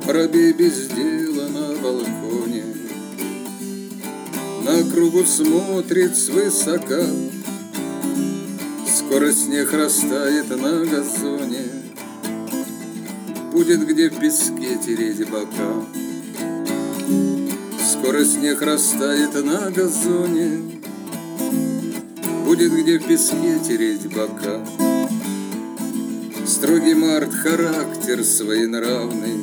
Воробей без дела на балконе, на кругу смотрит свысока. Скоро снег растает на газоне, будет где в песке тереть бока. Скоро снег растает на газоне, будет где в песке тереть бока. Строгий март характер своенравный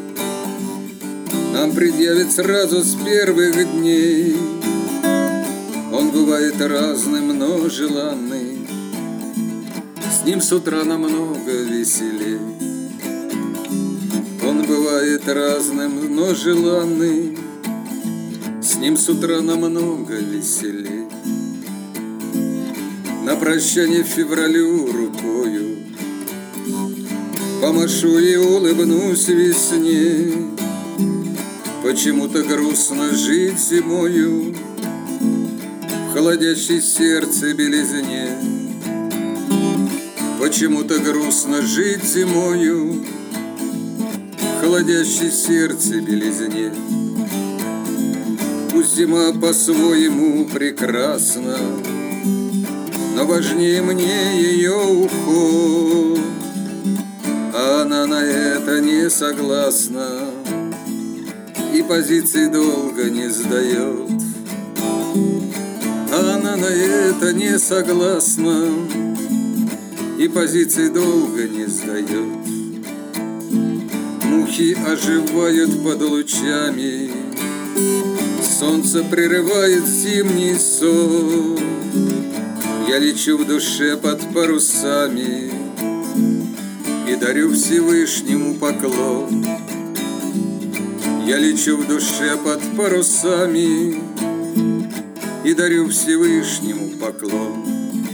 нам предъявит сразу с первых дней. Он бывает разным, но желанный, с ним с утра намного веселей. Он бывает разным, но желанный, с ним с утра намного веселей. На прощание февралю рукою помашу и улыбнусь весне. Почему-то грустно жить зимою в холодящей сердце белизне. Почему-то грустно жить зимою в холодящей сердце белизне. Пусть зима по-своему прекрасна, но важнее мне ее уход, а она на это не согласна и позиции долго не сдает. Она на это не согласна и позиции долго не сдает. Мухи оживают под лучами, солнце прерывает зимний сон. Я лечу в душе под парусами и дарю Всевышнему поклон. Я лечу в душе под парусами и дарю Всевышнему поклон.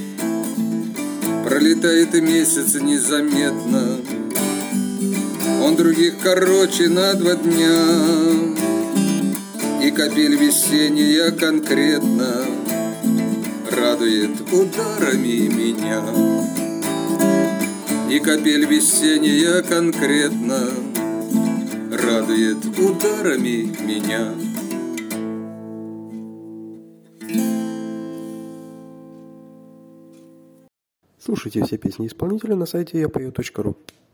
Пролетает месяц незаметно, он других короче на 2 дня, и капель весенняя конкретно радует ударами меня. И капель весенняя конкретно радует ударами меня. Слушайте все песни исполнителя на сайте yapeo.ru.